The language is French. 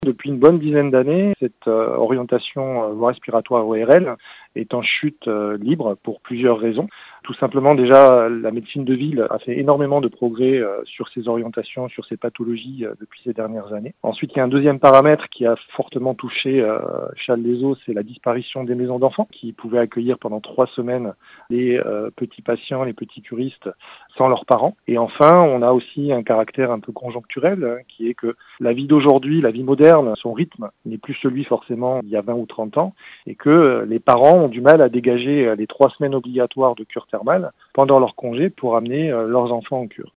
Depuis une bonne dizaine d'années, cette orientation voie respiratoire ORL est en chute libre pour plusieurs raisons. Tout simplement, déjà, la médecine de ville a fait énormément de progrès sur ces orientations, sur ces pathologies depuis ces dernières années. Ensuite, il y a un deuxième paramètre qui a fortement touché Challes-les-Eaux, c'est la disparition des maisons d'enfants qui pouvaient accueillir pendant 3 semaines les petits patients, les petits curistes sans leurs parents. Et enfin, on a aussi un caractère un peu conjoncturel qui est que la vie d'aujourd'hui, la vie moderne, son rythme n'est plus celui forcément il y a 20 ou 30 ans et que les parents ont du mal à dégager les 3 semaines obligatoires de cure thermale pendant leur congé pour amener leurs enfants en cure.